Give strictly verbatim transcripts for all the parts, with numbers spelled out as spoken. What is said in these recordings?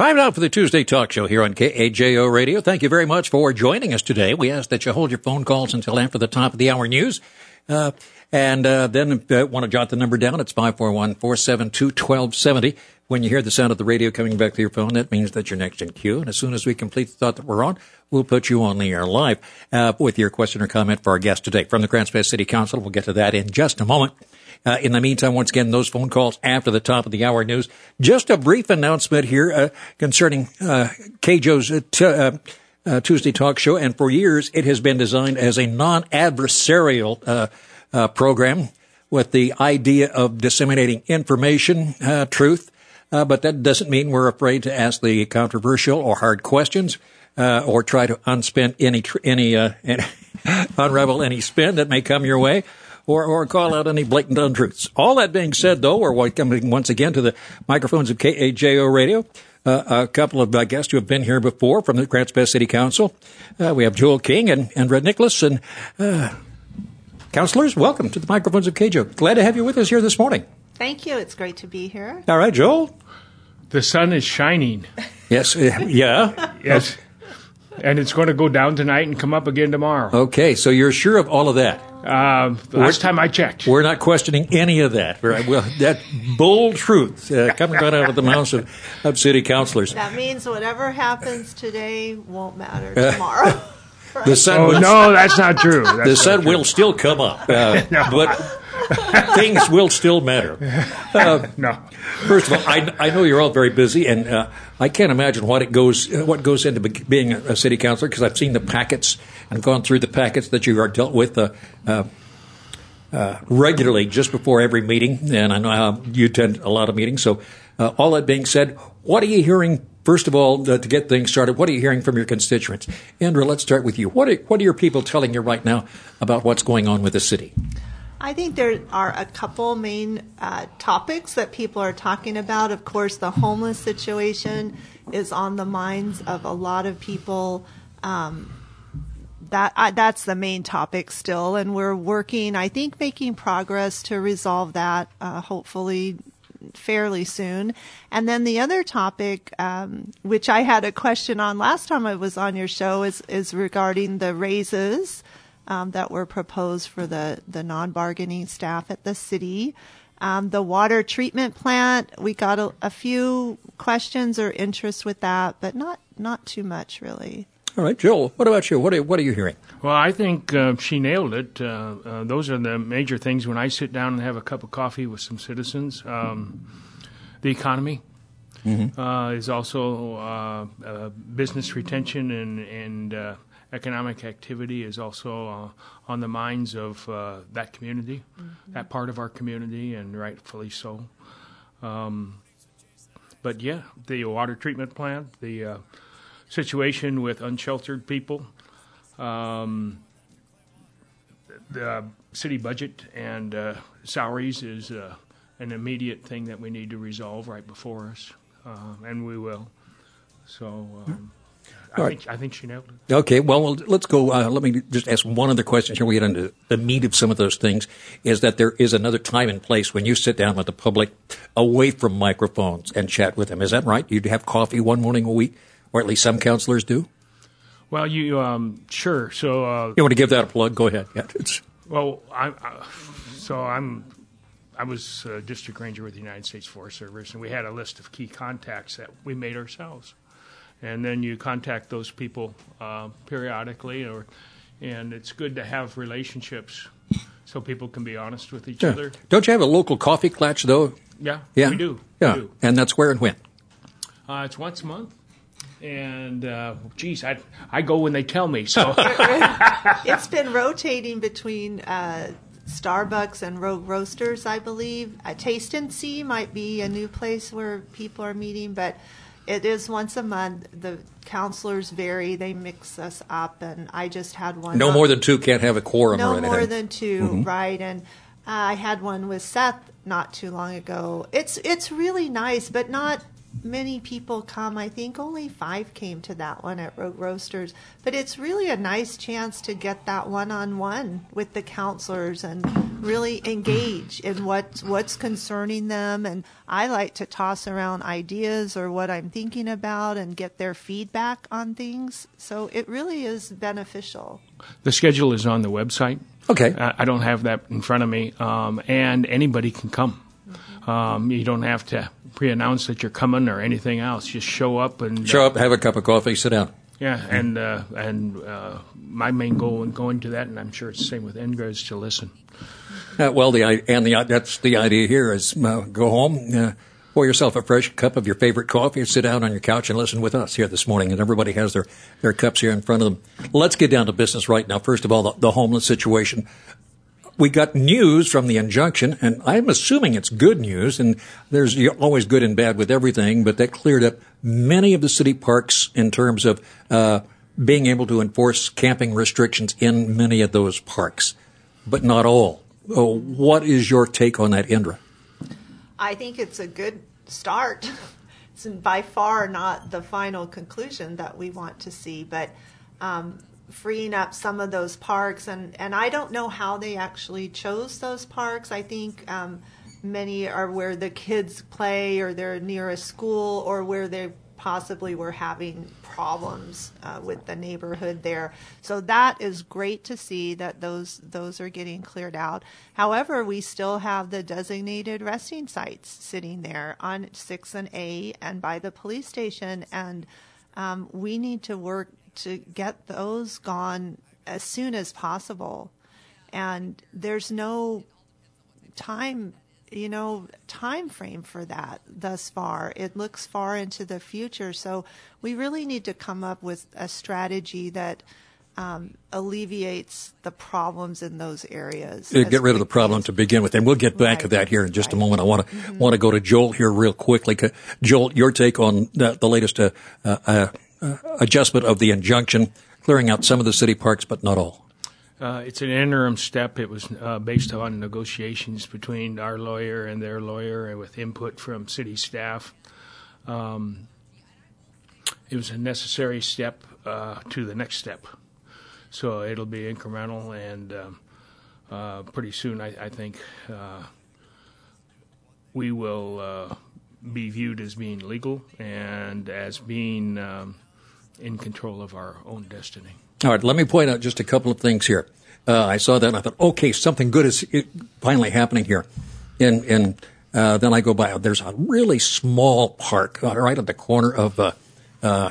Time now for the Tuesday Talk Show here on K A J O Radio. Thank you very much for joining us today. We ask that you hold your phone calls until after the top of the hour news. Uh, and uh, then if you want to jot the number down, it's five four one, four seven two, one two seven zero. When you hear the sound of the radio coming back to your phone, that means that you're next in queue. And as soon as we complete the thought that we're on, we'll put you on the air live uh, with your question or comment for our guest today. From the Grants Pass City Council, we'll get to that in just a moment. Uh, in the meantime, once again, those phone calls after the top of the hour news. Just a brief announcement here uh, concerning uh, K J O's uh, t- uh, uh, Tuesday Talk Show. And for years, it has been designed as a non-adversarial uh, uh, program with the idea of disseminating information, uh, truth. Uh, but that doesn't mean we're afraid to ask the controversial or hard questions uh, or try to unspin any, tr- any, uh, any unravel any spin that may come your way. Or, or call out any blatant untruths. All that being said, though, we're welcoming once again to the microphones of K A J O Radio uh, a couple of uh, guests who have been here before from the Grants Pass City Council. Uh, we have Joel King and, and Red Nicholas. And uh, councilors, welcome to the microphones of K J O. Glad to have you with us here this morning. Thank you. It's great to be here. All right, Joel. The sun is shining. Yes. Uh, yeah. Yes. And it's going to go down tonight and come up again tomorrow. Okay, so you're sure of all of that? Uh, the last time I checked. We're not questioning any of that. Well, that bold truth uh, coming right out of the mouths of, of city councilors. That means whatever happens today won't matter tomorrow. Right? The sun oh, will, no, that's not true. That's the sun not true. will still come up, uh, no. but things will still matter. Uh, no. First of all, I, I know you're all very busy, and uh, I can't imagine what it goes uh, what goes into be- being a, a city councilor, because I've seen the packets and gone through the packets that you are dealt with uh, uh, uh, regularly just before every meeting, and I know how you attend a lot of meetings. So, uh, all that being said, what are you hearing? First of all, uh, to get things started, what are you hearing from your constituents? Andrew, let's start with you. What are, what are your people telling you right now about what's going on with the city? I think there are a couple main uh, topics that people are talking about. Of course, the homeless situation is on the minds of a lot of people. Um, that uh, that's the main topic still, and we're working, I think, making progress to resolve that, uh, hopefully fairly soon. And then the other topic, um, which I had a question on last time I was on your show, is, is regarding the raises Um, that were proposed for the, the non-bargaining staff at the city. Um, the water treatment plant, we got a, a few questions or interest with that, but not, not too much, really. All right, Joel, what about you? What are, what are you hearing? Well, I think uh, she nailed it. Uh, uh, those are the major things when I sit down and have a cup of coffee with some citizens. Um, the economy mm-hmm. uh, is also uh, uh, business retention and, and uh, economic activity is also uh, on the minds of uh, that community, mm-hmm. that part of our community, and rightfully so. Um, but yeah, the water treatment plant, the uh, situation with unsheltered people, um, the city budget and uh, salaries is uh, an immediate thing that we need to resolve right before us, uh, and we will. So. Um, I, right. think, I think she nailed it. Okay, well, well let's go. Uh, let me just ask one other question here. We get into the meat of some of those things, is that there is another time and place when you sit down with the public away from microphones and chat with them. Is that right? You have coffee one morning a week, or at least some councilors do? Well, you um, sure. So uh, you want to give that a plug? Go ahead. Yeah, it's... Well, I, uh, so I'm. I was a district ranger with the United States Forest Service, and we had a list of key contacts that we made ourselves. And then you contact those people uh, periodically, or, and it's good to have relationships so people can be honest with each yeah. other. Don't you have a local coffee clutch, though? Yeah, yeah. we do. Yeah, we do. And that's where and when? Uh, it's once a month. And, uh, geez, I, I go when they tell me. So it's been rotating between uh, Starbucks and Rogue Roasters, I believe. Uh, Taste and See might be a new place where people are meeting, but it is once a month. The counselors vary. They mix us up, and I just had one. No more than two can't have a quorum no or anything. No more than two, mm-hmm. right. And uh, I had one with Seth not too long ago. It's it's really nice, but not many people come. I think only five came to that one at Rogue Roasters. But it's really a nice chance to get that one-on-one with the counselors and really engage in what, what's concerning them. And I like to toss around ideas or what I'm thinking about and get their feedback on things. So it really is beneficial. The schedule is on the website. Okay. Uh, I don't have that in front of me. Um, and anybody can come. Um, you don't have to pre-announce that you're coming or anything else. Just show up and show uh, up, have a cup of coffee, sit down. Yeah, and uh, and uh, my main goal in going to that, and I'm sure it's the same with N G R A, is to listen. Uh, well, the and the that's the idea here is uh, go home, uh, pour yourself a fresh cup of your favorite coffee, and sit down on your couch and listen with us here this morning. And everybody has their their cups here in front of them. Let's get down to business right now. First of all, the, the homeless situation. We got news from the injunction, and I'm assuming it's good news, and there's always good and bad with everything, but that cleared up many of the city parks in terms of uh, being able to enforce camping restrictions in many of those parks, but not all. Oh, what is your take on that, Indra? I think it's a good start. It's by far not the final conclusion that we want to see, but um, freeing up some of those parks, and, and I don't know how they actually chose those parks. I think um, many are where the kids play, or they're near a school, or where they possibly were having problems uh, with the neighborhood there. So that is great to see that those those are getting cleared out. However, we still have the designated resting sites sitting there on six and A and by the police station, and um, we need to work to get those gone as soon as possible. And there's no time, you know, time frame for that thus far. It looks far into the future. So we really need to come up with a strategy that um, alleviates the problems in those areas. Uh, Get rid of the problem to begin with, and we'll get back Right. to that here in just Right. a moment. I want to Mhm. want to go to Joel here real quickly. Joel, your take on the, the latest uh, uh, uh, adjustment of the injunction, clearing out some of the city parks, but not all. Uh, it's an interim step. It was uh, based on negotiations between our lawyer and their lawyer, and with input from city staff. Um, it was a necessary step uh, to the next step. So it'll be incremental, and um, uh, pretty soon, I, I think, uh, we will uh, be viewed as being legal and as being um, in control of our own destiny. All right, let me point out just a couple of things here. Uh, I saw that and I thought, okay, something good is finally happening here. And, and uh, then I go by, there's a really small park uh, right at the corner of uh, uh,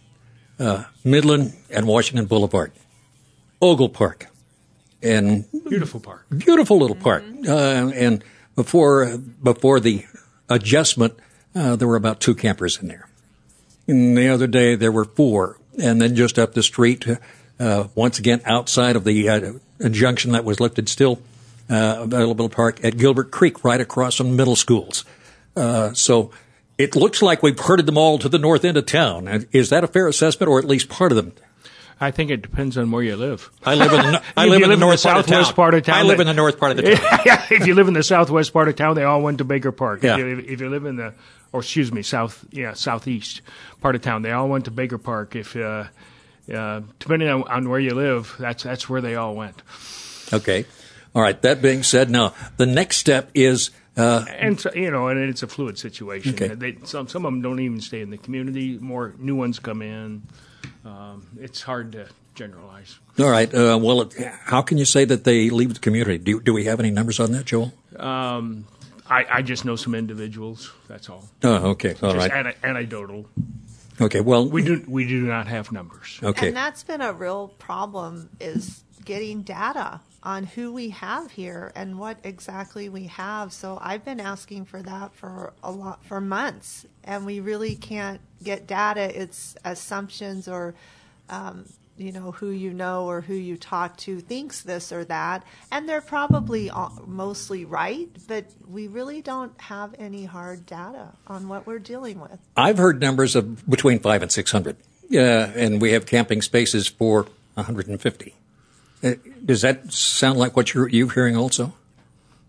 uh, Midland and Washington Boulevard, Ogle Park. And Beautiful park. Beautiful little park. Uh, and before before the adjustment, uh, there were about two campers in there. And the other day, there were four. And then just up the street, uh, once again, outside of the uh, injunction that was lifted, still uh, a little park at Gilbert Creek, right across from middle schools. Uh, so it looks like we've herded them all to the north end of town. Is that a fair assessment, or at least part of them? I think it depends on where you live. I live in the, I If live you in the north the part of southwest town. part of town. I live that- in the north part of the town. Yeah, if you live in the southwest part of town, they all went to Baker Park. Yeah. If, you, if you live in the, or excuse me, south, yeah, southeast part of town, they all went to Baker Park. If uh, uh, depending on, on where you live, that's that's where they all went. Okay. All right. That being said, now the next step is. Uh, And so, you know, and it's a fluid situation. Okay. They, some some of them don't even stay in the community. More new ones come in. Um, it's hard to generalize. all right. Uh, well, it, how can you say that they leave the community? Do do we have any numbers on that, Joel? Um, I, I just know some individuals. That's all. Oh, okay. All Just right. ana- anecdotal. Okay. Well, We do we do not have numbers. okay. And that's been a real problem, is getting data on who we have here and what exactly we have. So I've been asking for that for a lot for months, and we really can't get data. It's assumptions, or um, you know, who you know or who you talk to thinks this or that, and they're probably all, mostly right, but we really don't have any hard data on what we're dealing with. I've heard numbers of between five and six hundred, uh, and we have camping spaces for one hundred and fifty. Uh, does that sound like what you're you hearing also?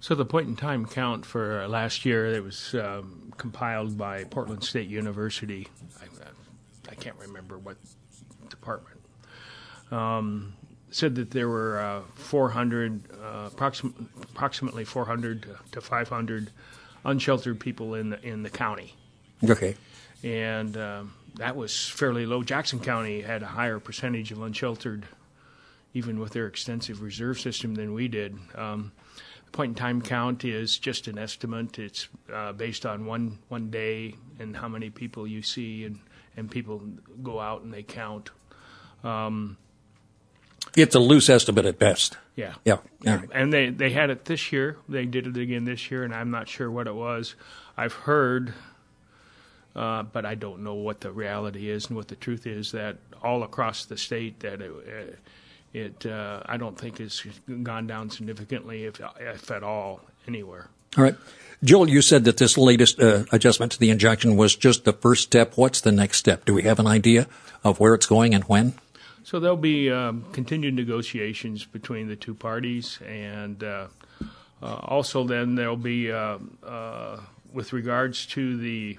So the point-in-time count for uh, last year that was um, compiled by Portland State University, I, I can't remember what department, um, said that there were uh, four hundred, uh, approxim- approximately four hundred to five hundred unsheltered people in the in the county. Okay. And um, that was fairly low. Jackson County had a higher percentage of unsheltered, even with their extensive reserve system, than we did. Um, Point-in-time count is just an estimate. It's uh, based on one one day and how many people you see, and, and people go out and they count. Um, it's a loose estimate at best. Yeah. Yeah. All right. And they, they had it this year. They did it again this year, and I'm not sure what it was. I've heard, uh, but I don't know what the reality is and what the truth is, that all across the state that it, uh, It, uh, I don't think, has gone down significantly, if if at all, anywhere. All right. Joel, you said that this latest uh, adjustment to the injunction was just the first step. What's the next step? Do we have an idea of where it's going and when? So there'll be um, continued negotiations between the two parties, and uh, uh, also then there'll be, uh, uh, with regards to the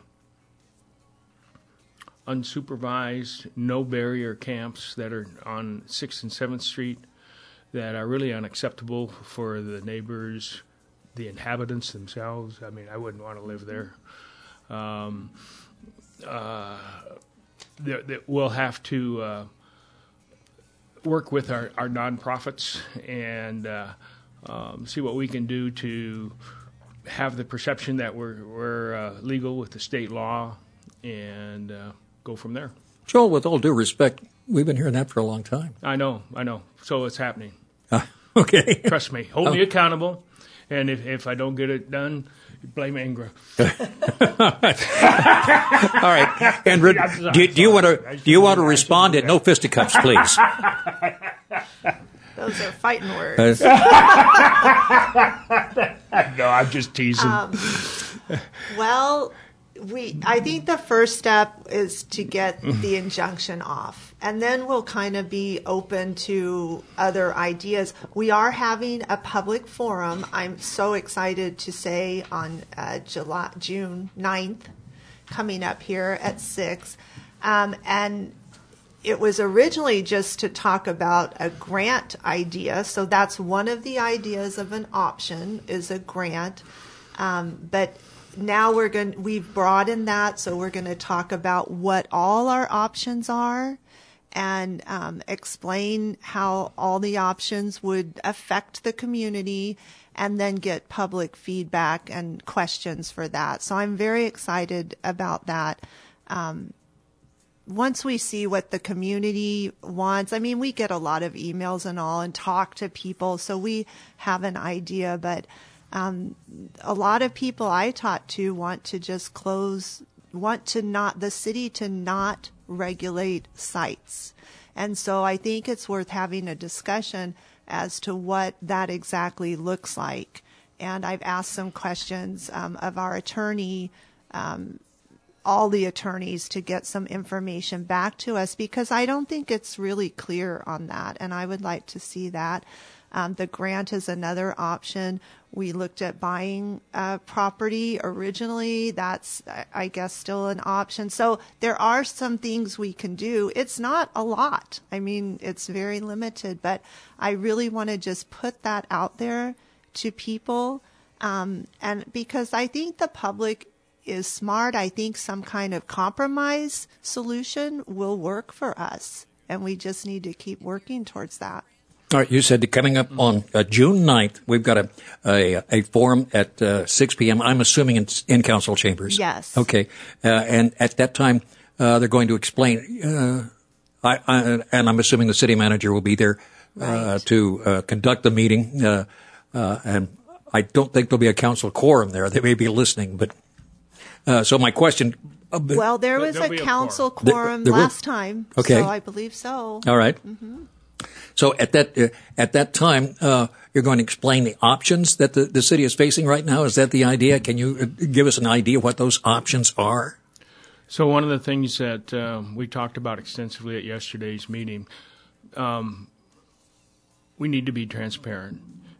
unsupervised, no-barrier camps that are on sixth and seventh Street that are really unacceptable for the neighbors, the inhabitants themselves. I mean, I wouldn't want to live there. Um, uh, that, that we'll have to uh, work with our, our nonprofits and uh, um, see what we can do to have the perception that we're, we're uh, legal with the state law, and uh, go from there. Joel, with all due respect, we've been hearing that for a long time. I know, I know. So it's happening. Uh, okay. Trust me. Hold oh. me accountable. And if, if I don't get it done, blame Ingra. All right. And do, do you want to do you want to respond? And no fisticuffs, please. Those are fighting words. No, I'm just teasing. Um, well, we. I think the first step is to get the injunction off, and then we'll kind of be open to other ideas. We are having a public forum. I'm so excited to say on uh, July, June ninth, coming up here at six, um, and it was originally just to talk about a grant idea. So that's one of the ideas of an option, is a grant. Um, but now we're going we've broadened that, so we're going to talk about what all our options are, and um, explain how all the options would affect the community, and then get public feedback and questions for that. So I'm very excited about that. Um, Once we see what the community wants, I mean, we get a lot of emails and all and talk to people, so we have an idea. But um, a lot of people I talk to want to just close, want to not, the city to not regulate sites. And so I think it's worth having a discussion as to what that exactly looks like. And I've asked some questions um, of our attorney, um, all the attorneys, to get some information back to us, because I don't think it's really clear on that, and I would like to see that. Um, the grant is another option. We looked at buying uh, property originally. That's, I guess, still an option. So there are some things we can do. It's not a lot. I mean, it's very limited, but I really want to just put that out there to people, um, and because I think the public is smart. I think some kind of compromise solution will work for us, and we just need to keep working towards that. All right, you said coming up on uh, June ninth, we've got a a, a forum at uh, six p.m., I'm assuming in, in council chambers. Yes. Okay, uh, and at that time, uh, they're going to explain, uh, I, I, and I'm assuming the city manager will be there uh, Right. to uh, conduct the meeting, uh, uh, and I don't think there'll be a council quorum there. They may be listening, but Uh, so my question. Uh, Well, there was a be a council quorum. quorum There- there last will- time, Okay. so I believe so. All right. Mm-hmm. So at that uh, at that time, uh, you're going to explain the options that the, the city is facing right now. Is that the idea? Can you uh, give us an idea what those options are? So one of the things that um, we talked about extensively at yesterday's meeting, um, we need to be transparent.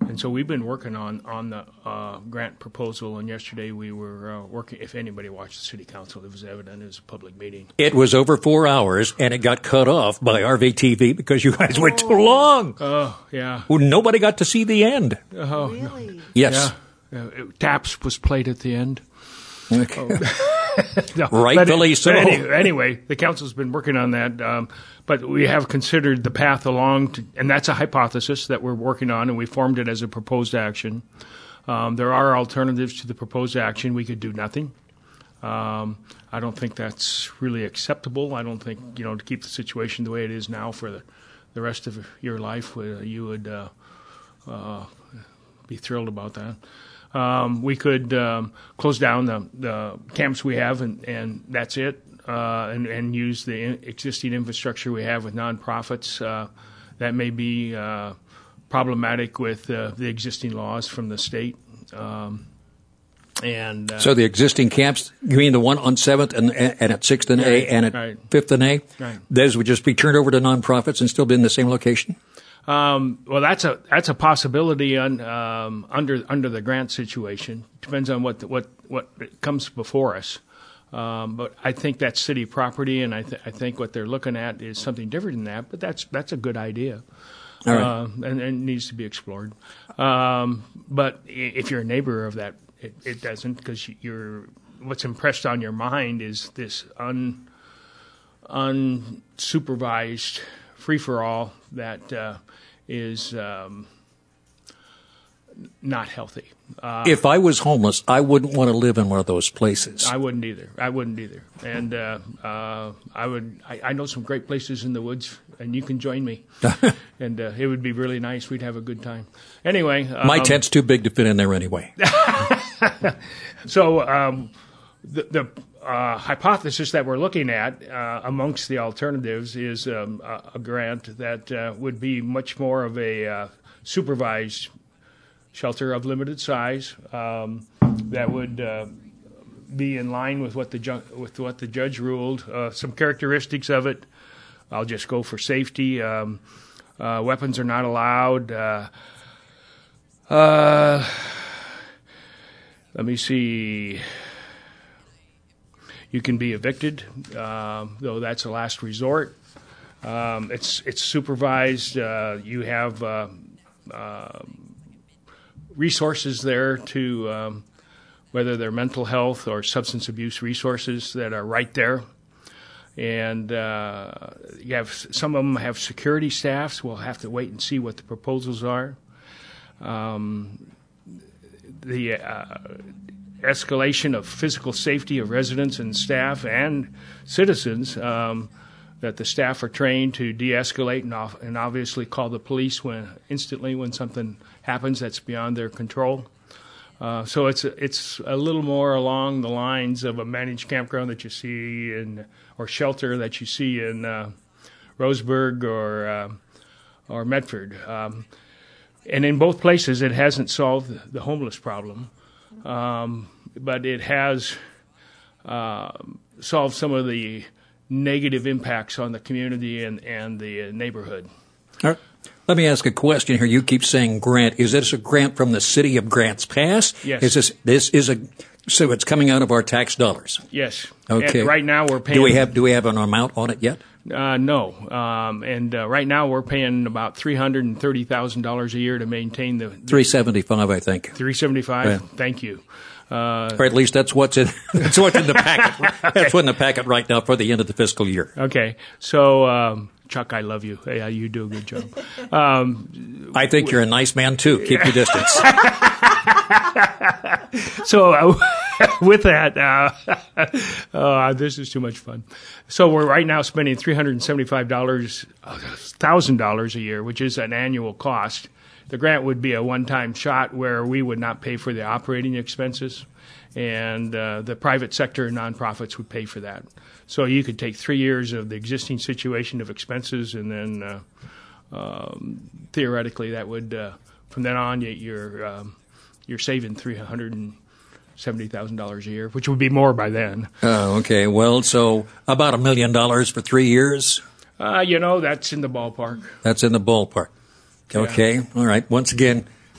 And so we've been working on on the uh, grant proposal. And yesterday we were uh, working. If anybody watched the city council, it was evident it was a public meeting. It was over four hours, and it got cut off by R V T V because you guys went too long. Oh yeah. Well, nobody got to see the end. Oh Really? Yes. yeah. Uh, it, Taps was played at the end. Okay. No, Rightfully but, so. But any, anyway, the council's been working on that, um, but we have considered the path along, to, and that's a hypothesis that we're working on, and we formed it as a proposed action. Um, there are alternatives to the proposed action. We could do nothing. Um, I don't think that's really acceptable. I don't think, you know, to keep the situation the way it is now for the, the rest of your life, uh, you would uh, uh, be thrilled about that. Um, we could um, close down the, the camps we have, and, and that's it, uh, and, and use the in- existing infrastructure we have with nonprofits. Uh, that may be uh, problematic with uh, the existing laws from the state. Um, and uh, So the existing camps, you mean the one on seventh and, and at sixth and A Right, and at right. fifth and A? Right. Those would just be turned over to nonprofits and still be in the same location? Um, well, that's a that's a possibility on, um, under under the grant situation. Depends on what the, what what comes before us. Um, but I think that's city property, and I th- I think what they're looking at is something different than that. But that's that's a good idea, All right. uh, and, and it needs to be explored. Um, but if you're a neighbor of that, it, it doesn't, because you're what's impressed on your mind is this un unsupervised free for all that uh, is um, not healthy. Uh, If I was homeless, I wouldn't want to live in one of those places. I wouldn't either. I wouldn't either. And uh, uh, I would. I, I know some great places in the woods, and you can join me. And uh, it would be really nice. We'd have a good time. Anyway, um, My tent's too big to fit in there anyway. So um, the, the uh, hypothesis that we're looking at uh, amongst the alternatives is um, a, a grant that uh, would be much more of a uh, supervised shelter of limited size um, that would uh, be in line with what the ju- with what the judge ruled. Uh, some characteristics of it, I'll just go for safety. Um, uh, weapons are not allowed. Uh, uh, let me see. You can be evicted, uh, though that's a last resort. Um, it's it's supervised. Uh, you have uh, uh, resources there to, um, whether they're mental health or substance abuse resources that are right there. And uh, you have some of them have security staffs. We'll have to wait and see what the proposals are. Um, the uh, escalation of physical safety of residents and staff and citizens, um, that the staff are trained to de-escalate and, off, and obviously call the police when instantly when something happens that's beyond their control. Uh, so it's a, it's a little more along the lines of a managed campground that you see in, or shelter that you see in uh, Roseburg or uh, or Medford. Um, and in both places, it hasn't solved the homeless problem, um, but it has uh, solved some of the negative impacts on the community and, and the neighborhood. All right. Let me ask a question here. You keep saying grant. Is this a grant from the city of Grants Pass? Yes. Is this this is a so it's coming out of our tax dollars? Yes. Okay. And right now we're paying. Do we have do we have an amount on it yet? Uh, no. Um, and uh, right now we're paying about three hundred and thirty thousand dollars a year to maintain the, the Three seventy five, I think. three seventy five. Yeah. Thank you. Uh, Or at least that's what's in that's what's in the packet. That's what's in the packet right now for the end of the fiscal year. okay. So. Um, Chuck, I love you. Yeah, you do a good job. Um, I think you're a nice man too. Keep your distance. so, uh, with that, uh, uh, this is too much fun. So, we're right now spending three hundred and seventy-five thousand dollars a year, which is an annual cost. The grant would be a one-time shot where we would not pay for the operating expenses, and uh, the private sector and nonprofits would pay for that. So you could take three years of the existing situation of expenses, and then uh, um, theoretically that would, uh, from then on, you're um, you're saving three hundred and seventy thousand dollars a year, which would be more by then. Oh, okay. Well, so about a million dollars for three years. Uh, you know, that's in the ballpark. That's in the ballpark. Okay. Yeah. All right. Once again,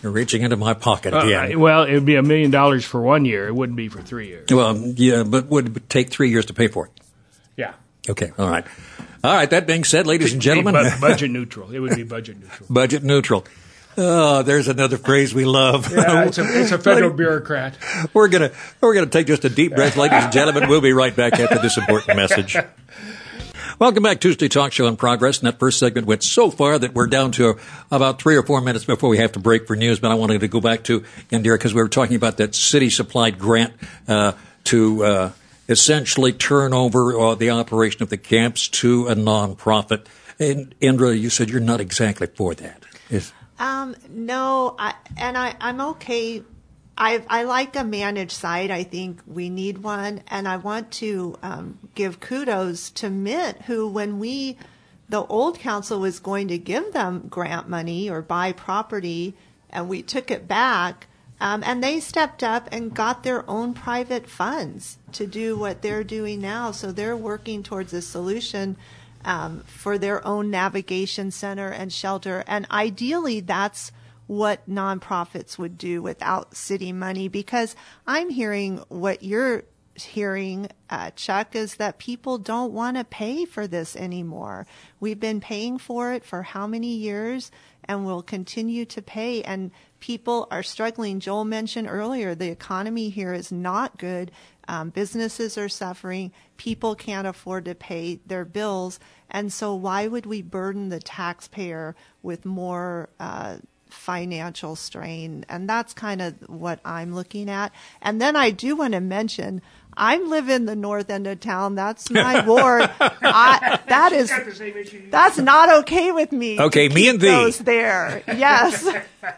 You're reaching into my pocket again. Uh, well, it would be a million dollars for one year. It wouldn't be for three years. Well, yeah, but would it take three years to pay for it? Yeah. Okay, all right. All right, that being said, ladies and gentlemen. Bu- budget neutral. It would be budget neutral. Budget neutral. Oh, there's another phrase we love. Yeah, it's a, it's a federal bureaucrat. We're gonna we're gonna take just a deep breath, ladies and gentlemen. We'll be right back after this important message. Welcome back, Tuesday Talk Show in progress. And that first segment went so far that we're down to about three or four minutes before we have to break for news. But I wanted to go back to Indira because we were talking about that city-supplied grant uh, to uh, essentially turn over uh, the operation of the camps to a nonprofit. And Indra, you said you're not exactly for that. Is Um, no, I, and I, I'm okay. I, I like a managed site. I think we need one. And I want to um, give kudos to Mint, who, when we, the old council was going to give them grant money or buy property, and we took it back, um, and they stepped up and got their own private funds to do what they're doing now. So they're working towards a solution Um, for their own navigation center and shelter. And ideally, that's what nonprofits would do without city money, because I'm hearing what you're hearing, uh, Chuck, is that people don't want to pay for this anymore. We've been paying for it for how many years, and we'll continue to pay. And people are struggling. Joel mentioned earlier, the economy here is not good. Um, businesses are suffering. People can't afford to pay their bills. And so why would we burden the taxpayer with more uh, financial strain? And that's kind of what I'm looking at. And then I do want to mention, I live in the north end of town. That's my ward. I, that is, that's not okay with me. Okay, me and thee. Those there. Yes.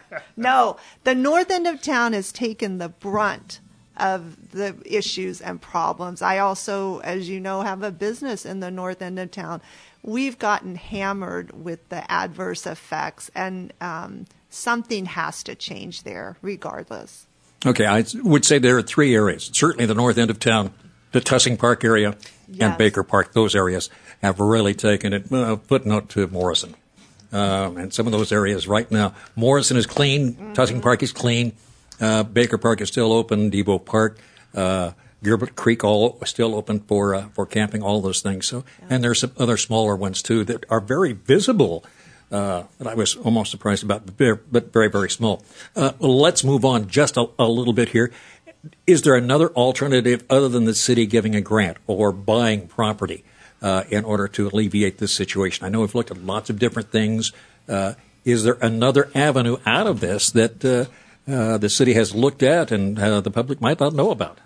No, the north end of town has taken the brunt of the issues and problems. I also, as you know, have a business in the north end of town. We've gotten hammered with the adverse effects, and um, something has to change there regardless. Okay, I would say there are three areas. Certainly the north end of town, the Tussing Park area, Yes. and Baker Park. Those areas have really taken it, uh, footnote to Morrison. Um, and some of those areas right now, Morrison is clean, mm-hmm. Tussing Park is clean, uh, Baker Park is still open, Depot Park, uh, Gilbert Creek all still open for uh, for camping, all those things. So, yeah. And there's some other smaller ones too that are very visible. Uh, that I was almost surprised about, but very, very small. Uh, let's move on just a, a little bit here. Is there another alternative other than the city giving a grant or buying property uh, in order to alleviate this situation? I know we've looked at lots of different things. Uh, is there another avenue out of this that uh, uh, the city has looked at and uh, the public might not know about?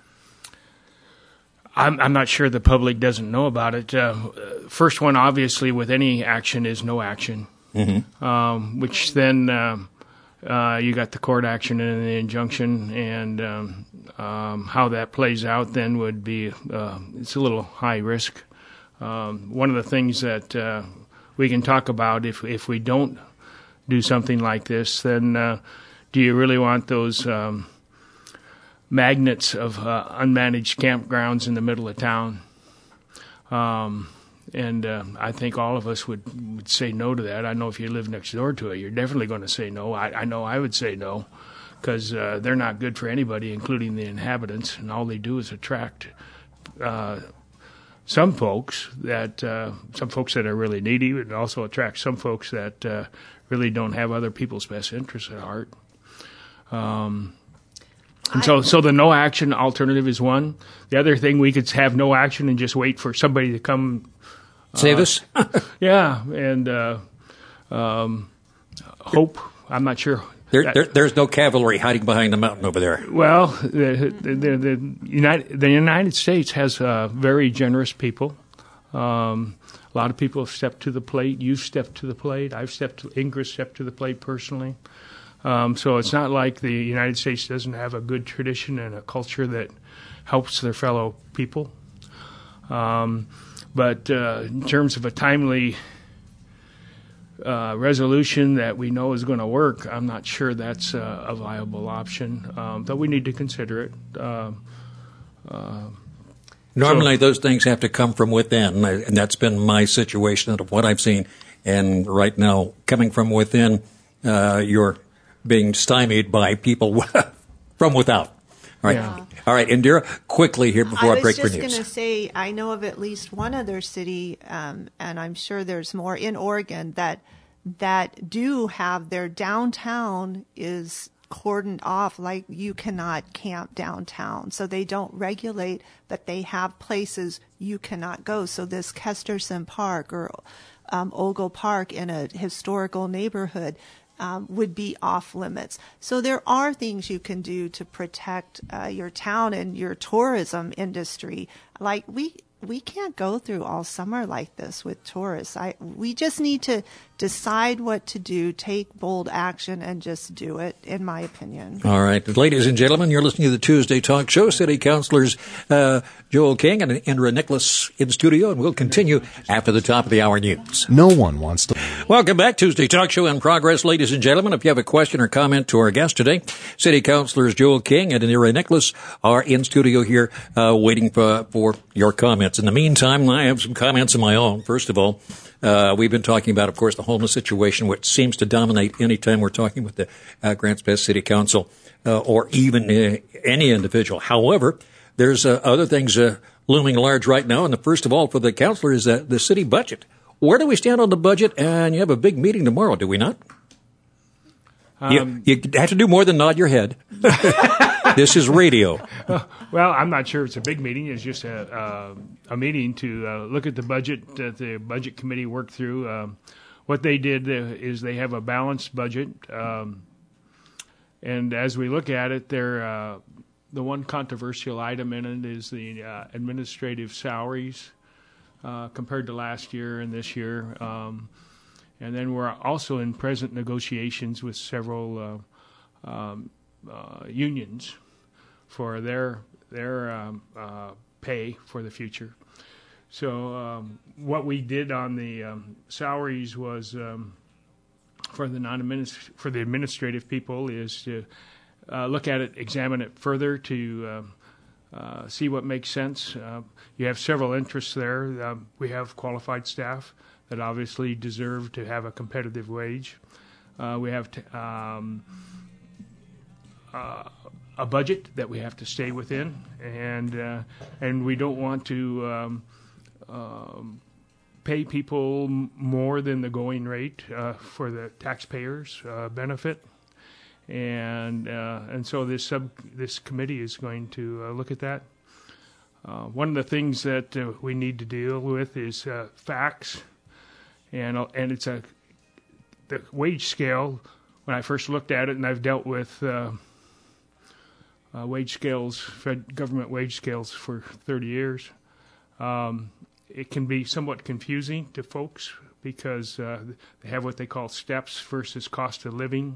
I'm, I'm not sure the public doesn't know about it. Uh, first one, obviously, with any action is no action. Mm-hmm. Um, which then um, uh, you got the court action and the injunction, and um, um, how that plays out then would be uh, it's a little high risk. Um, one of the things that uh, we can talk about if if we don't do something like this, then uh, do you really want those um, magnets of uh, unmanaged campgrounds in the middle of town? Um, And uh, I think all of us would, would say no to that. I know if you live next door to it, you're definitely going to say no. I, I know I would say no, because uh, they're not good for anybody, including the inhabitants, and all they do is attract uh, some folks that uh, some folks that are really needy, and also attract some folks that uh, really don't have other people's best interests at heart. Um, And so, so the no action alternative is one. The other thing, we could have no action and just wait for somebody to come save uh, us. Yeah, and uh, um, hope. I'm not sure. There, there, there's no cavalry hiding behind the mountain over there. Well, the the, the United the United States has uh, very generous people. Um, a lot of people have stepped to the plate. You've stepped to the plate. I've stepped. To, Ingrid stepped to the plate personally. Um, so it's not like the United States doesn't have a good tradition and a culture that helps their fellow people. Um, but uh, in terms of a timely uh, resolution that we know is going to work, I'm not sure that's uh, a viable option, um, though we need to consider it. Uh, uh, Normally so, those things have to come from within, and that's been my situation of what I've seen. And right now, coming from within, uh, your being stymied by people from without. All right. Yeah. All right, Indira, quickly here before I, I break for news. I was just going to say, I know of at least one other city, um, and I'm sure there's more in Oregon, that that do have their downtown is cordoned off, like you cannot camp downtown. So they don't regulate, but they have places you cannot go. So this Kesterson Park or um, Ogle Park in a historical neighborhood Um, would be off limits. So there are things you can do to protect uh, your town and your tourism industry. Like we we can't go through all summer like this with tourists. I we just need to decide what to do, take bold action, and just do it, in my opinion. All right. Ladies and gentlemen, you're listening to the Tuesday Talk Show. City Councilors uh, Joel King and Indira Nicholas in studio, and we'll continue after the top of the hour news. No one wants to... Welcome back. Tuesday Talk Show in progress, ladies and gentlemen. If you have a question or comment to our guest today, City Councilors Joel King and Indira Nicholas are in studio here uh, waiting for, for your comments. In the meantime, I have some comments of my own. First of all, uh, we've been talking about, of course, the homeless situation, which seems to dominate any time we're talking with the uh, Grants Pass City Council uh, or even uh, any individual. However, there's uh, other things uh, looming large right now, and the first of all for the councilor is uh, the city budget. Where do we stand on the budget? And you have a big meeting tomorrow, do we not? Um, you, you have to do more than nod your head. This is radio. Uh, well, I'm not sure it's a big meeting. It's just a, uh, a meeting to uh, look at the budget that the budget committee worked through. Um, what they did uh, is they have a balanced budget. Um, and as we look at it, they're, uh, the one controversial item in it is the uh, administrative salaries uh, compared to last year and this year. Um, and then we're also in present negotiations with several uh, um, uh, unions for their their um, uh, pay for the future. So um, what we did on the um, salaries was um, for the non for the administrative people is to uh, look at it, examine it further to uh, uh, see what makes sense. Uh, you have several interests there. Um, we have qualified staff that obviously deserve to have a competitive wage. Uh, we have t- um, uh, a budget that we have to stay within, and uh, and we don't want to um, um, pay people m- more than the going rate uh, for the taxpayers' uh, benefit, and uh, and so this sub this committee is going to uh, look at that. Uh, one of the things that uh, we need to deal with is uh, facts, and uh, and it's a the wage scale. When I first looked at it, and I've dealt with uh, uh, wage scales, fed government wage scales for thirty years, um, it can be somewhat confusing to folks because uh, they have what they call steps versus cost of living.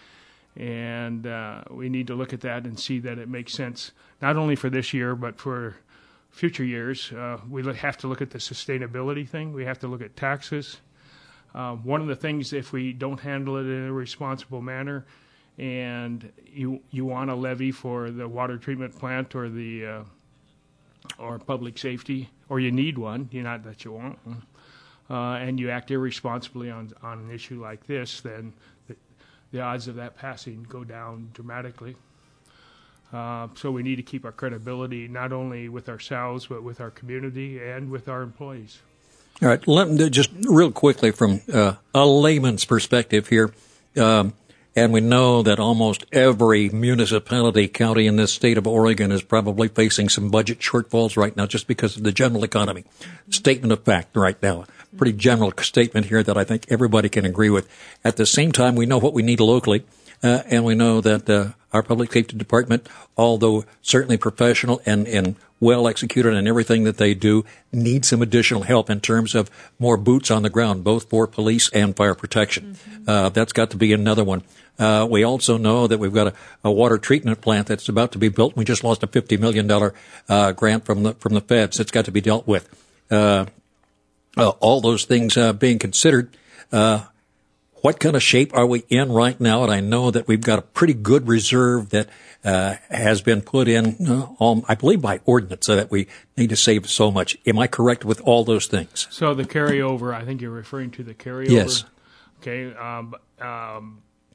And uh, we need to look at that and see that it makes sense, not only for this year, but for future years. Uh, we have to look at the sustainability thing. We have to look at taxes. Uh, one of the things, if we don't handle it in a responsible manner, and you you want a levy for the water treatment plant or the uh, or public safety, or you need one, you not that you want one, uh, and you act irresponsibly on on an issue like this, then the, the odds of that passing go down dramatically. Uh, so we need to keep our credibility not only with ourselves but with our community and with our employees. All right, let me just real quickly from uh, a layman's perspective here, um, and we know that almost every municipality, county in this state of Oregon is probably facing some budget shortfalls right now just because of the general economy. Statement of fact right now. Pretty general statement here that I think everybody can agree with. At the same time, we know what we need locally, uh, and we know that uh, our public safety department, although certainly professional and, and well executed in everything that they do, need some additional help in terms of more boots on the ground, both for police and fire protection. Mm-hmm. Uh, that's got to be another one. Uh, we also know that we've got a, a water treatment plant that's about to be built. We just lost a fifty million dollars uh, grant from the from the feds. It's got to be dealt with. Uh, uh, all those things uh, being considered, uh, what kind of shape are we in right now? And I know that we've got a pretty good reserve that uh, has been put in, uh, um, I believe, by ordinance, so that we need to save so much. Am I correct with all those things? So the carryover, I think you're referring to the carryover. Yes. Okay. Um, um,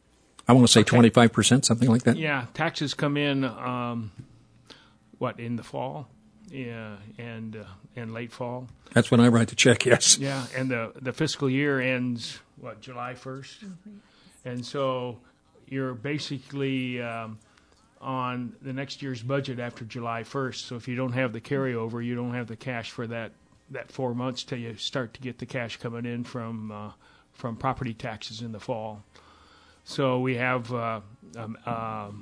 I want to say twenty-five percent, something like that. Yeah, taxes come in, um, what, in the fall, yeah, and uh, and late fall. That's when I write the check. Yes. Yeah, and the the fiscal year ends what, July first, mm-hmm. And so you're basically um, on the next year's budget after July first. So if you don't have the carryover, you don't have the cash for that, that four months till you start to get the cash coming in from uh, from property taxes in the fall. So we have uh, um, um,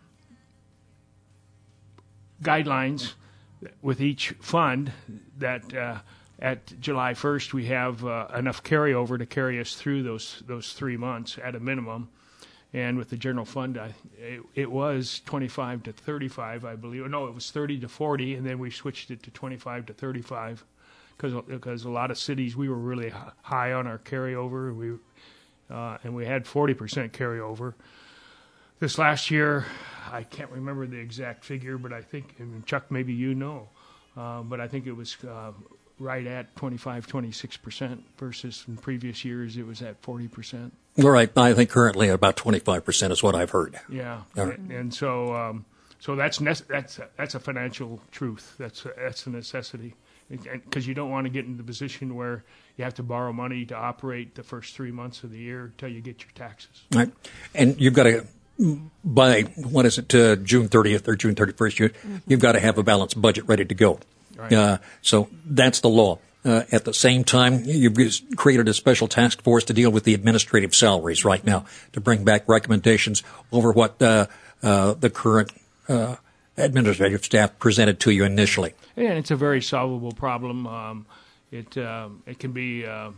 guidelines with each fund that uh, at July first we have uh, enough carryover to carry us through those those three months at a minimum. And with the general fund, I, it, it was twenty-five to thirty-five, I believe. No, it was thirty to forty, and then we switched it to twenty-five to thirty-five because because a lot of cities, we were really high on our carryover. We uh, and we had forty percent carryover. This last year, I can't remember the exact figure, but I think, and Chuck, maybe you know, uh, but I think it was uh, right at twenty-five, twenty-six percent versus in previous years it was at forty percent. All right. I think currently about twenty-five percent is what I've heard. Yeah. Right. And, and so um, so that's nece- that's a, that's a financial truth. That's a, that's a necessity. Because you don't want to get into the position where you have to borrow money to operate the first three months of the year until you get your taxes. All right. And you've got to, by, what is it, uh, June thirtieth or June thirty-first, you, mm-hmm. you've got to have a balanced budget ready to go. Right. Uh, so that's the law. Uh, at the same time, you've created a special task force to deal with the administrative salaries right now, to bring back recommendations over what uh, uh, the current uh, administrative staff presented to you initially. Yeah, and it's a very solvable problem. Um, it um, it can be uh,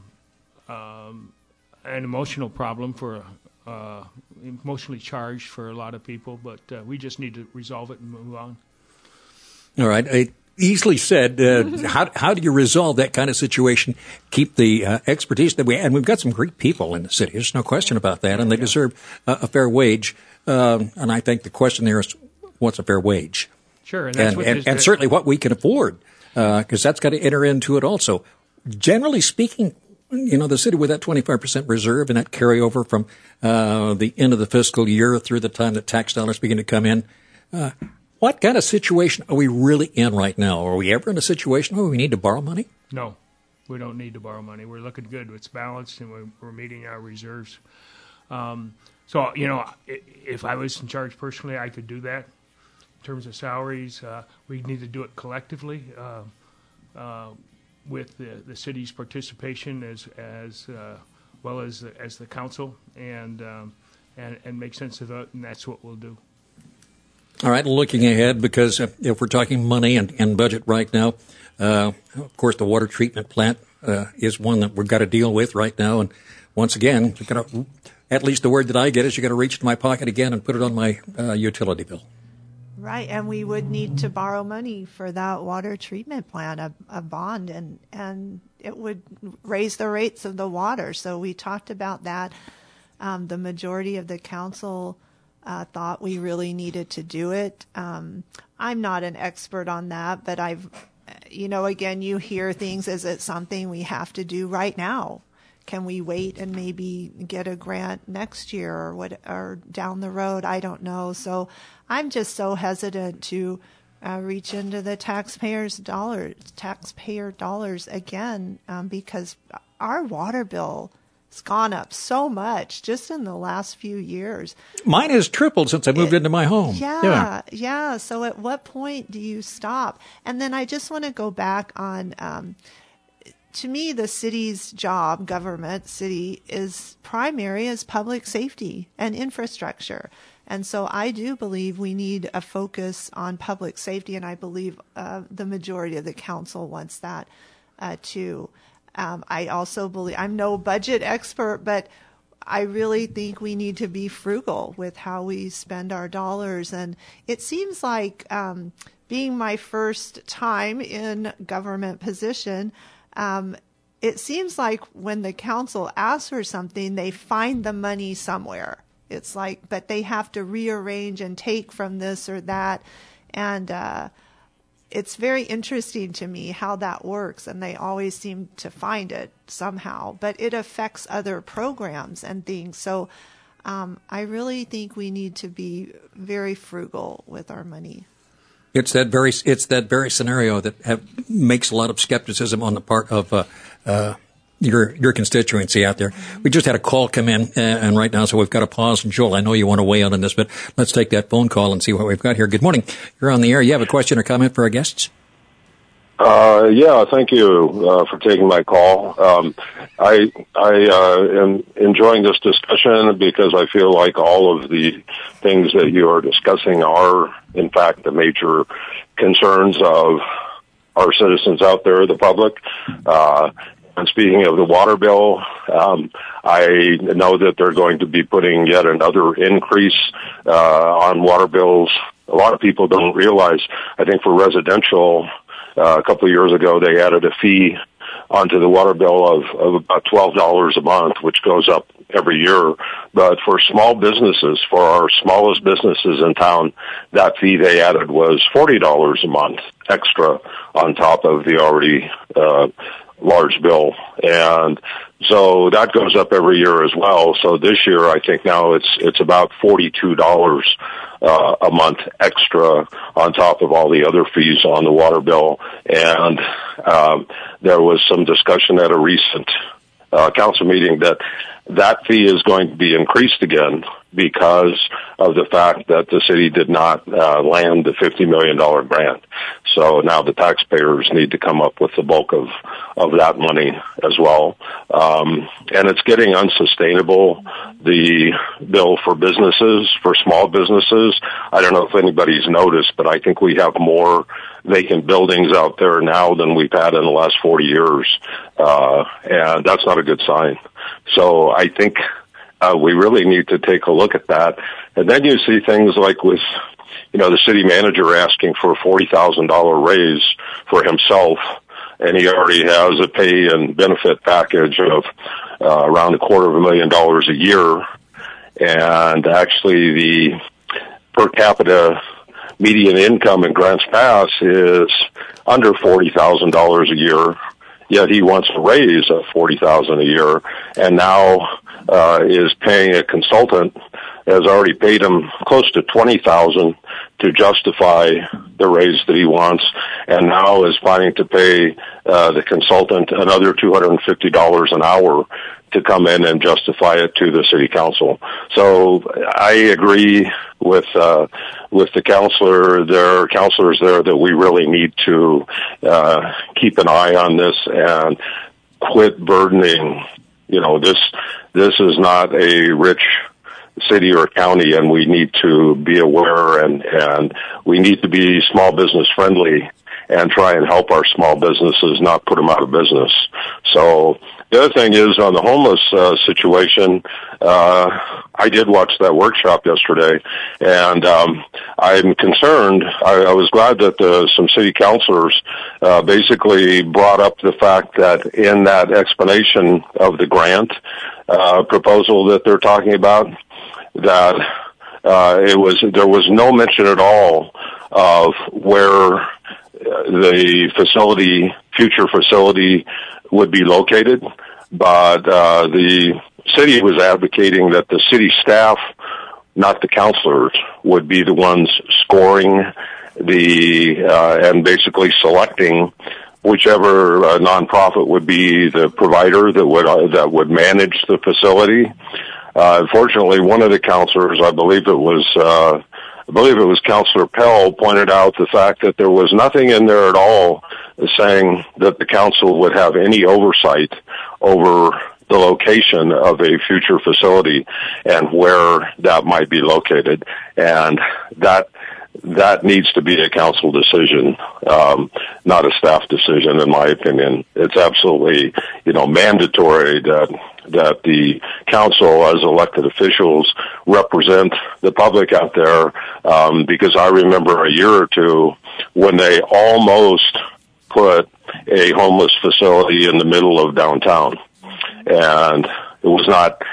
um, an emotional problem for uh, emotionally charged for a lot of people, but uh, we just need to resolve it and move on. All right. I, Easily said. Uh, how how do you resolve that kind of situation? Keep the uh, expertise that we and we've got some great people in the city. There's no question about that, and they deserve uh, a fair wage. Um, and I think the question there is, what's a fair wage? Sure, and that's and, what and, and certainly what we can afford, because uh, that's got to enter into it also. Generally speaking, you know, the city with that twenty-five percent reserve and that carryover from uh, the end of the fiscal year through the time that tax dollars begin to come in. Uh, What kind of situation are we really in right now? Are we ever in a situation where we need to borrow money? No, we don't need to borrow money. We're looking good. It's balanced, and we're, we're meeting our reserves. Um, so, you know, if I was in charge personally, I could do that. In terms of salaries, uh, we need to do it collectively uh, uh, with the, the city's participation as as uh, well as as the council, and um, and and make sense of it, and that's what we'll do. All right, looking ahead, because if we're talking money and, and budget right now, uh, of course, the water treatment plant uh, is one that we've got to deal with right now. And once again, you got to, at least the word that I get is you got to reach into my pocket again and put it on my uh, utility bill. Right, and we would need to borrow money for that water treatment plant, a, a bond, and, and it would raise the rates of the water. So we talked about that. Um, the majority of the council Uh, thought we really needed to do it. Um, I'm not an expert on that, but I've, you know, again, you hear things, is it something we have to do right now? Can we wait and maybe get a grant next year or what, or down the road? I don't know. So I'm just so hesitant to uh, reach into the taxpayers' dollars, taxpayer dollars again, um, because our water bill it's gone up so much just in the last few years. Mine has tripled since I moved it, into my home. Yeah, yeah, yeah. So at what point do you stop? And then I just want to go back on, um, to me, the city's job, government, city, is primary is public safety and infrastructure. And so I do believe we need a focus on public safety, and I believe uh, the majority of the council wants that uh, too. Um, I also believe, I'm no budget expert, but I really think we need to be frugal with how we spend our dollars. And it seems like, um, being my first time in government position, um, it seems like when the council asks for something, they find the money somewhere. It's like, but they have to rearrange and take from this or that. And, uh, it's very interesting to me how that works, and they always seem to find it somehow, but it affects other programs and things. So um, I really think we need to be very frugal with our money. It's that very it's that very scenario that have, makes a lot of skepticism on the part of uh, uh, your your constituency out there. Mm-hmm. We just had a call come in, uh, and right now, so we've got to pause. And Joel, I know you want to weigh in on this, but let's take that phone call and see what we've got here. Good morning. You're on the air. You have a question or comment for our guests? Uh, yeah, thank you uh, for taking my call. Um, I I uh, am enjoying this discussion because I feel like all of the things that you are discussing are, in fact, the major concerns of our citizens out there, the public. Uh, and speaking of the water bill, um, I know that they're going to be putting yet another increase uh, on water bills. A lot of people don't realize, I think for residential, Uh, a couple of years ago, they added a fee onto the water bill of, of about twelve dollars a month, which goes up every year. But for small businesses, for our smallest businesses in town, that fee they added was forty dollars a month extra on top of the already uh, large bill. And so that goes up every year as well. So this year, I think now it's it's about forty-two dollars uh, a month extra on top of all the other fees on the water bill. And um, there was some discussion at a recent uh, council meeting that that fee is going to be increased again because of the fact that the city did not uh, land the fifty million dollars grant. So now the taxpayers need to come up with the bulk of, of that money as well. Um, and it's getting unsustainable, the bill for businesses, for small businesses. I don't know if anybody's noticed, but I think we have more vacant buildings out there now than we've had in the last forty years. Uh, and that's not a good sign. So I think uh, we really need to take a look at that. And then you see things like with, you know, the city manager asking for a forty thousand dollars raise for himself, and he already has a pay and benefit package of uh, around a quarter of a million dollars a year. And actually the per capita median income in Grants Pass is under forty thousand dollars a year, yet he wants a raise of forty thousand dollars a year, and now uh, is paying a consultant, has already paid him close to twenty thousand dollars to justify the raise that he wants, and now is planning to pay uh, the consultant another two hundred fifty dollars an hour to come in and justify it to the city council. So I agree with uh, with the counselor, there, counselors there, that we really need to uh, keep an eye on this and quit burdening. You know, this this is not a rich city or county, and we need to be aware, and and we need to be small business friendly and try and help our small businesses, not put them out of business. So the other thing is on the homeless uh, situation, uh, I did watch that workshop yesterday, and um, I'm concerned. I, I was glad that the, some city councilors uh, basically brought up the fact that in that explanation of the grant uh, proposal that they're talking about, that uh, it was there was no mention at all of where the facility, future facility, would be located, but uh, the city was advocating that the city staff, not the councilors, would be the ones scoring the uh, and basically selecting whichever uh, nonprofit would be the provider that would uh, that would manage the facility. Uh, unfortunately, one of the councilors, I believe it was, uh, I believe it was Councilor Pell, pointed out the fact that there was nothing in there at all saying that the council would have any oversight over the location of a future facility and where that might be located. And that, that needs to be a council decision, um, not a staff decision, in my opinion. It's absolutely, you know, mandatory that that the council, as elected officials, represent the public out there, um, because I remember a year or two when they almost put a homeless facility in the middle of downtown, and it was not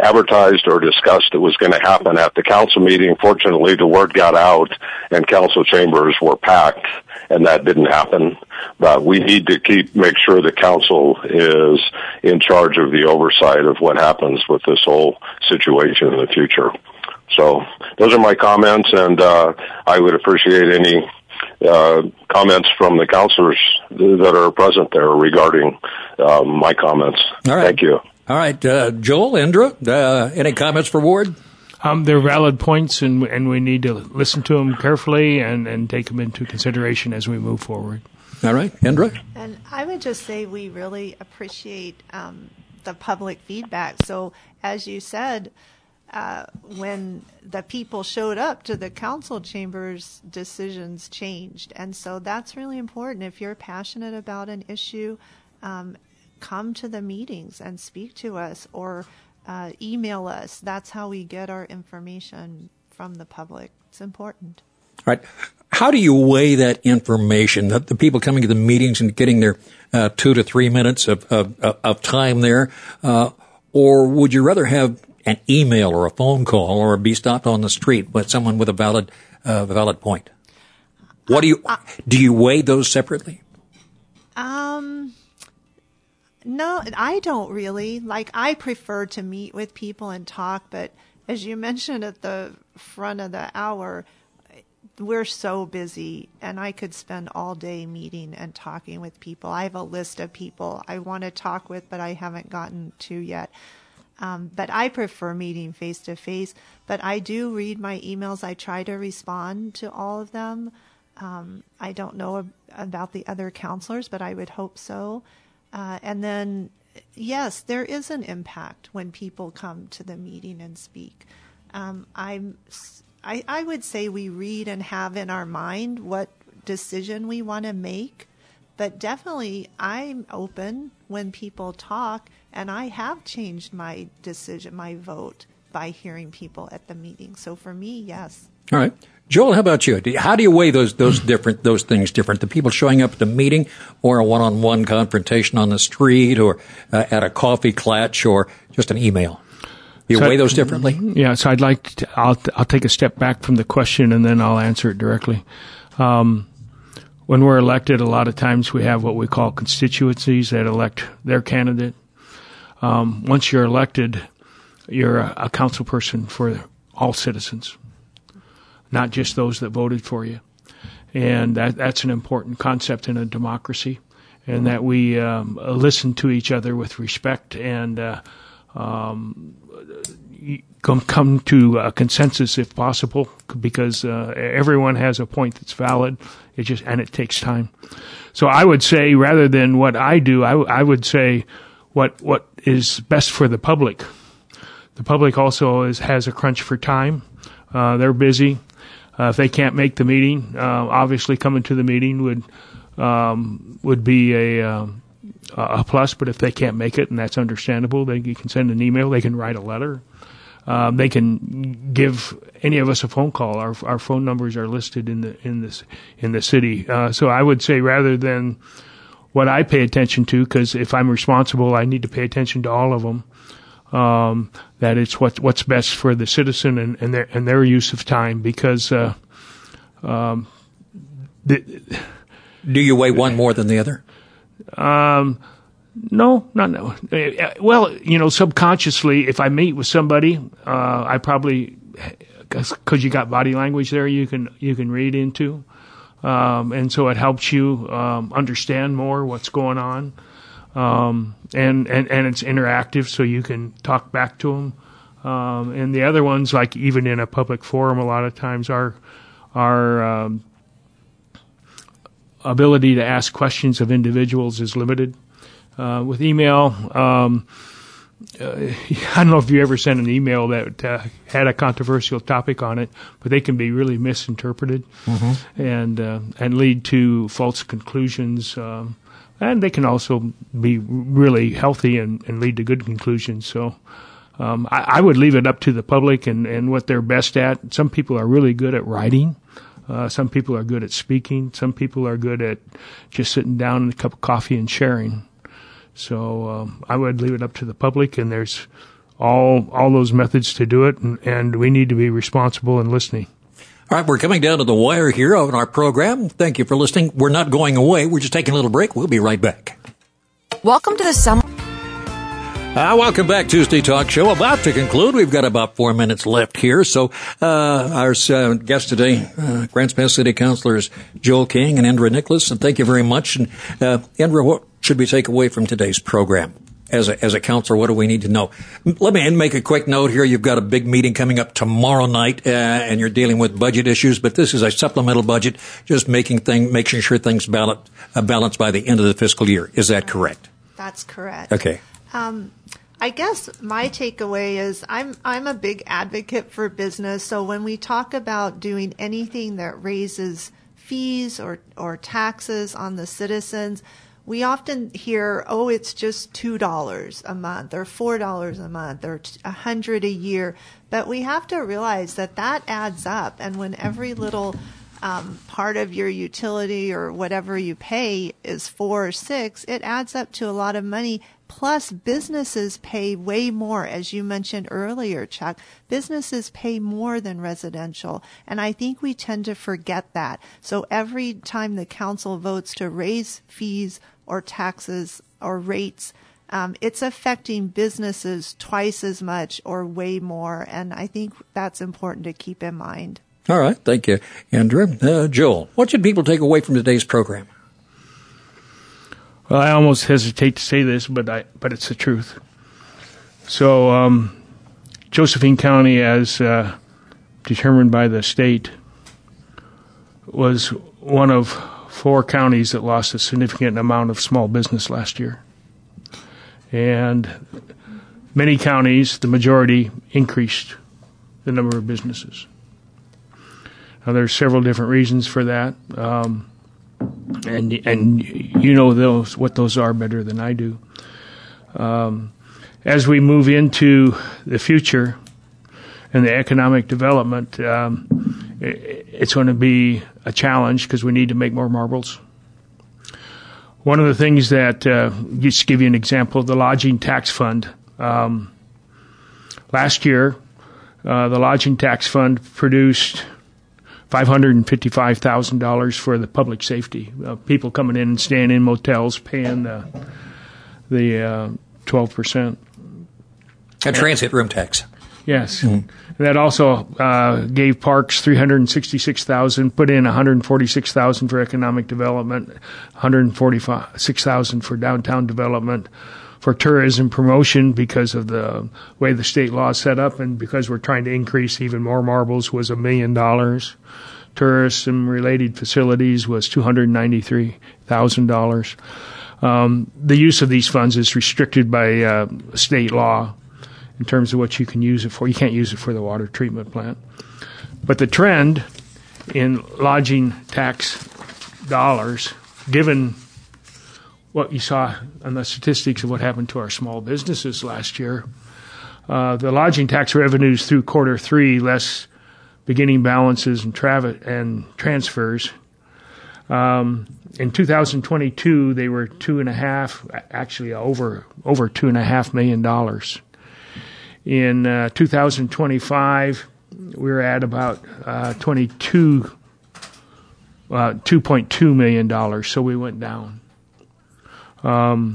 advertised or discussed it was going to happen at the council meeting. Fortunately, the word got out and council chambers were packed, and that didn't happen. But we need to keep make sure the council is in charge of the oversight of what happens with this whole situation in the future. So those are my comments, and uh, I would appreciate any uh, comments from the councilors that are present there regarding uh, my comments. All right. Thank you. All right, uh, Joel, Indra, uh, any comments for Ward? Um, they're valid points, and and we need to listen to them carefully and, and take them into consideration as we move forward. All right, Indra? And I would just say we really appreciate um, the public feedback. So as you said, uh, when the people showed up to the council chambers, decisions changed. And so that's really important. If you're passionate about an issue, um, come to the meetings and speak to us, or uh, email us. That's how we get our information from the public. It's important. All right. How do you weigh that information, the, the people coming to the meetings and getting their uh, two to three minutes of, of, of time there? Uh, or would you rather have an email or a phone call or be stopped on the street with someone with a valid, uh, valid point? What do you, uh, do you weigh those separately? Um, no, I don't really. Like, I prefer to meet with people and talk, but as you mentioned at the front of the hour, we're so busy, and I could spend all day meeting and talking with people. I have a list of people I want to talk with, but I haven't gotten to yet. Um, but I prefer meeting face to face. But I do read my emails. I try to respond to all of them. Um, I don't know ab- about the other counselors, but I would hope so. Uh, and then, yes, there is an impact when people come to the meeting and speak. Um, I'm, I, I would say we read and have in our mind what decision we want to make. But definitely, I'm open when people talk, and I have changed my decision, my vote, by hearing people at the meeting. So for me, yes. All right. Joel, how about you? How do you weigh those those different those things different? The people showing up at the meeting, or a one-on-one confrontation on the street, or uh, at a coffee clutch, or just an email? Do you so weigh those differently? Yeah. So I'd like to. I'll I'll take a step back from the question, and then I'll answer it directly. Um, when we're elected, a lot of times we have what we call constituencies that elect their candidate. Um, once you're elected, you're a, a council person for all citizens, not just those that voted for you. And that, that's an important concept in a democracy, and that we um, listen to each other with respect and uh, um, come, come to a consensus if possible, because uh, everyone has a point that's valid. It just and it takes time. So I would say, rather than what I do, I, w- I would say what what is best for the public. The public also is, has a crunch for time. Uh, they're busy. Uh, if they can't make the meeting, uh, obviously coming to the meeting would um, would be a um, a plus. But if they can't make it, and that's understandable, they can send an email. They can write a letter. Um, they can give any of us a phone call. Our our phone numbers are listed in the in this in the city. Uh, so I would say, rather than what I pay attention to, because if I'm responsible, I need to pay attention to all of them. Um, that it's what what's best for the citizen and, and their and their use of time. Because uh, um, the, do you weigh one more than the other? Um, no, not no. Well, you know, subconsciously, if I meet with somebody, uh, I probably, because you got body language there, you can you can read into, um, and so it helps you um, understand more what's going on. Um, and, and, and it's interactive, so you can talk back to them. Um, and the other ones, like even in a public forum, a lot of times our, our, um, ability to ask questions of individuals is limited. Uh, with email, um, uh, I don't know if you ever sent an email that uh, had a controversial topic on it, but they can be really misinterpreted mm-hmm. and, uh, and lead to false conclusions. Um, And they can also be really healthy and, and lead to good conclusions. So um, I, I would leave it up to the public and, and what they're best at. Some people are really good at writing. Uh, some people are good at speaking. Some people are good at just sitting down with a cup of coffee and sharing. So um, I would leave it up to the public. And there's all all those methods to do it, and, and we need to be responsible in listening. All right, we're coming down to the wire here on our program. Thank you for listening. We're not going away. We're just taking a little break. We'll be right back. Welcome to the summer. Uh, welcome back, Tuesday Talk Show. About to conclude. We've got about four minutes left here. So uh, our uh, guest today, uh, Grants Pass City Councilors Joel King and Indra Nicholas, and thank you very much. And uh, Indra, what should we take away from today's program? As a, as a counselor, what do we need to know? Let me make a quick note here. You've got a big meeting coming up tomorrow night, uh, and you're dealing with budget issues, but this is a supplemental budget, just making thing, making sure things balance, uh, balance by the end of the fiscal year. Is that correct? That's correct. Okay. Um, I guess my takeaway is I'm I'm a big advocate for business. So when we talk about doing anything that raises fees or, or taxes on the citizens, we often hear, oh, it's just two dollars a month or four dollars a month or one hundred dollars a year. But we have to realize that that adds up. And when every little um, part of your utility or whatever you pay is four or six, it adds up to a lot of money. Plus, businesses pay way more, as you mentioned earlier, Chuck. Businesses pay more than residential, and I think we tend to forget that. So every time the council votes to raise fees or taxes or rates, um, it's affecting businesses twice as much or way more, and I think that's important to keep in mind. All right. Thank you, Indra. Uh, Joel, what should people take away from today's program? Well, I almost hesitate to say this, but I but it's the truth. So, um, Josephine County, as uh, determined by the state, was one of four counties that lost a significant amount of small business last year. And many counties, the majority, increased the number of businesses. Now, there's several different reasons for that. Um, And and you know those what those are better than I do. Um, as we move into the future and the economic development, um, it, it's going to be a challenge because we need to make more marbles. One of the things that, uh, just to give you an example, the lodging tax fund. Um, last year, uh, the lodging tax fund produced five hundred fifty-five thousand dollars for the public safety. Uh, people coming in and staying in motels, paying the the uh, twelve percent. A transit room tax. Yes. Mm-hmm. That also uh, gave parks three hundred sixty-six thousand dollars, put in one hundred forty-six thousand dollars for economic development, one hundred forty-six thousand dollars for downtown development, for tourism promotion because of the way the state law is set up and because we're trying to increase even more marbles was a million dollars. Tourism-related facilities was two hundred ninety-three thousand dollars. Um, the use of these funds is restricted by uh, state law in terms of what you can use it for. You can't use it for the water treatment plant. But the trend in lodging tax dollars, given what you saw on the statistics of what happened to our small businesses last year, uh, the lodging tax revenues through quarter three, less beginning balances and, trav- and transfers. Um, in two thousand twenty-two, they were two and a half, actually over over two and a half million dollars. In uh, two thousand twenty-five, we were at about uh, twenty-two, uh, two point two million dollars. So we went down. Um,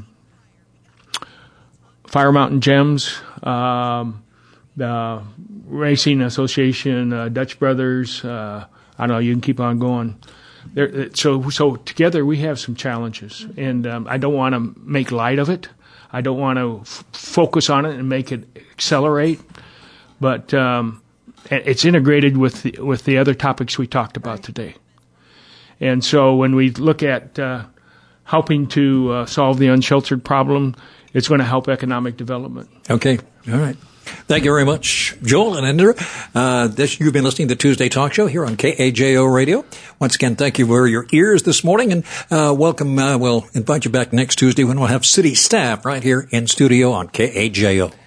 Fire Mountain Gems, um, the Racing Association, uh, Dutch Brothers. Uh, I don't know. You can keep on going. There, so, so together we have some challenges, and um, I don't want to make light of it. I don't want to f- focus on it and make it accelerate, but um, it's integrated with the, with the other topics we talked about today. And so, when we look at uh, helping to uh, solve the unsheltered problem, it's going to help economic development. Okay. All right. Thank you very much, Joel and Indra. Uh, this, you've been listening to the Tuesday Talk Show here on K A J O Radio. Once again, thank you for your ears this morning, and uh, welcome. Uh, we'll invite you back next Tuesday when we'll have city staff right here in studio on K A J O.